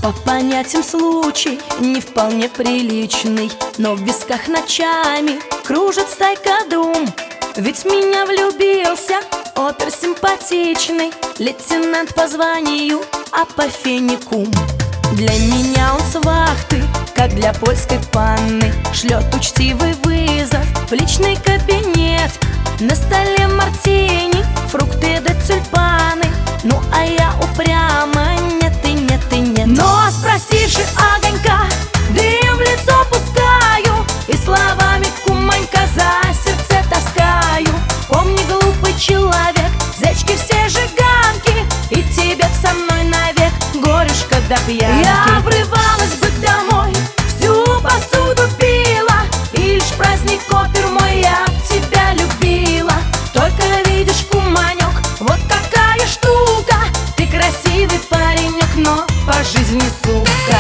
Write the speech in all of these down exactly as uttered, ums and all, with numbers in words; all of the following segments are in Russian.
По понятиям случай не вполне приличный, но в висках ночами кружит стайка дум. Ведь в меня влюбился опер симпатичный, лейтенант по званию, а по фенику. Для меня он с вахты, как для польской панны, шлет учтивый вызов в личный кабинет. На столе мартини, фрукты да тюльпаны. Ну а я упрямо нет и нет и нет. Но спросивши огонька, дым в лицо пускаю и словами куманька за сердце таскаю. Помни, глупый человек, зечки все жиганки, и тебе со мной навек горюшка до пьянки. Я врывалась бы домой, всю посуду била, и лишь праздник опер мой я тебя любила. Только видишь, куманек, вот какая штука, ты красивый паренек, но по жизни сука.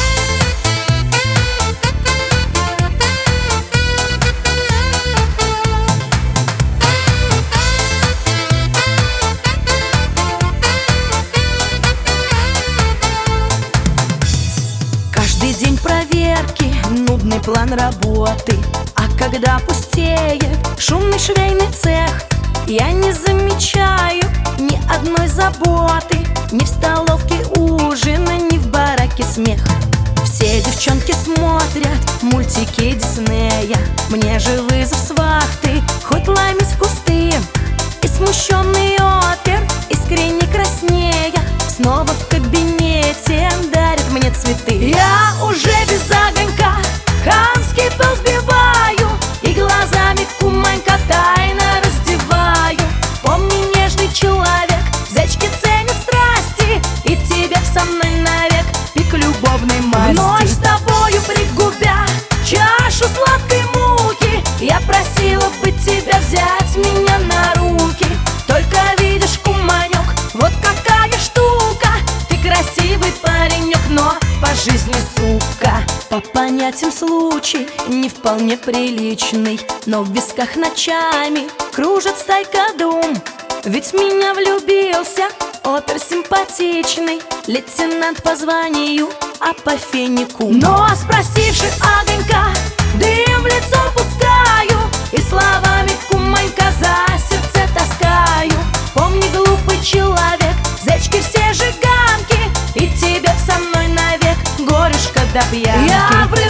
Каждый день проверки, нудный план работы, а когда пустеет шумный швейный цех, я не замечаю ни одной заботы, ни в столовке ужина, ни в бараке смех. Все девчонки смотрят мультики Диснея, мне же вызов с вахты, хоть ломись в кусты. И смущенный опер, искренне краснея, снова в кабинете дарит мне цветы. Я уже без огонька хамский пыл сбиваю и глазами куманька тайно раздеваю. Помни, нежный человек, зечки ценят страсти, и тебе со мной навек пик любовной масти. В ночь с тобою пригубя чашу сладкой муки, я просила бы тебя взять меня на руки. Только видишь, куманек, вот какая штука, ты красивый паренек, но по жизни сука. По понятиям случай не вполне приличный, но в висках ночами кружит стайка дум. Ведь в меня влюбился опер симпатичный, лейтенант по званию, а по фенику. Но спросивши огонька, дым в лицо пускаю и словами куманька за сердце таскаю. Помни, глупый человек, зечки все жиганки, и тебе со мной навек горюшка до пьянки. Я